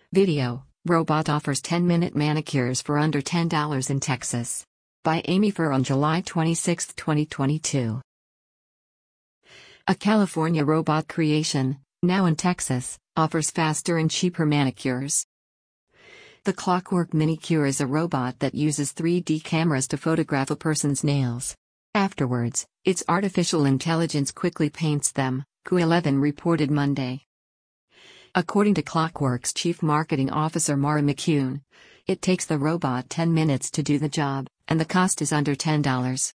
Video: Robot offers 10-minute manicures for under $10 in Texas. By Amy Furr on July 26, 2022. A California robot creation, now in Texas, offers faster and cheaper manicures. The Clockwork Manicure is a robot that uses 3D cameras to photograph a person's nails. Afterwards, its artificial intelligence quickly paints them, Q11 reported Monday. According to Clockwork's Chief Marketing Officer Mara McCune, it takes the robot 10 minutes to do the job, and the cost is under $10.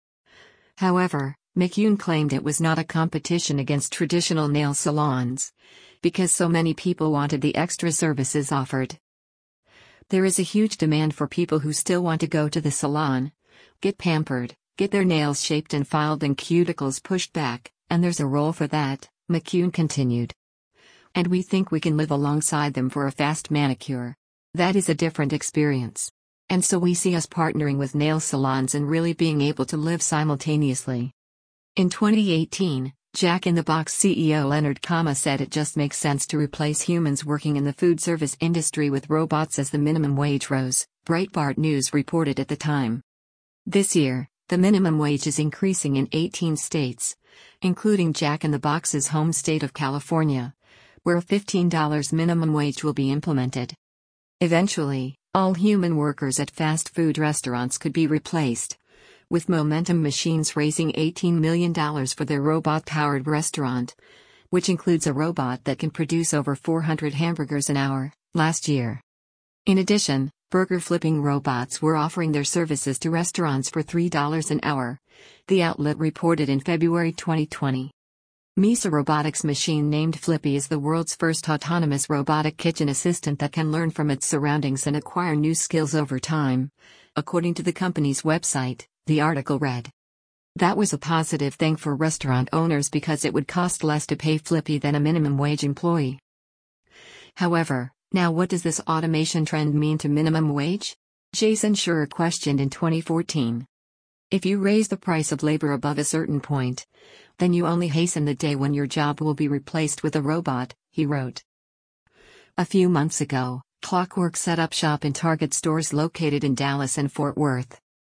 However, McCune claimed it was not a competition against traditional nail salons, because so many people wanted the extra services offered. There is a huge demand for people who still want to go to the salon, get pampered, get their nails shaped and filed and cuticles pushed back, and there's a role for that, McCune continued. And we think we can live alongside them for a fast manicure. That is a different experience. And so we see us partnering with nail salons and really being able to live simultaneously. In 2018, Jack in the Box CEO Leonard Kama said it just makes sense to replace humans working in the food service industry with robots as the minimum wage rose, Breitbart News reported at the time. This year, the minimum wage is increasing in 18 states, including Jack in the Box's home state of California, where a $15 minimum wage will be implemented. Eventually, all human workers at fast food restaurants could be replaced, with Momentum Machines raising $18 million for their robot-powered restaurant, which includes a robot that can produce over 400 hamburgers an hour, last year. In addition, burger flipping robots were offering their services to restaurants for $3 an hour, the outlet reported in February 2020. Misa Robotics' machine named Flippy is the world's first autonomous robotic kitchen assistant that can learn from its surroundings and acquire new skills over time, according to the company's website, the article read. That was a positive thing for restaurant owners because it would cost less to pay Flippy than a minimum wage employee. However, now what does this automation trend mean to minimum wage? Jason Schur questioned in 2014. If you raise the price of labor above a certain point, then you only hasten the day when your job will be replaced with a robot, he wrote. A few months ago, Clockwork set up shop in Target stores located in Dallas and Fort Worth.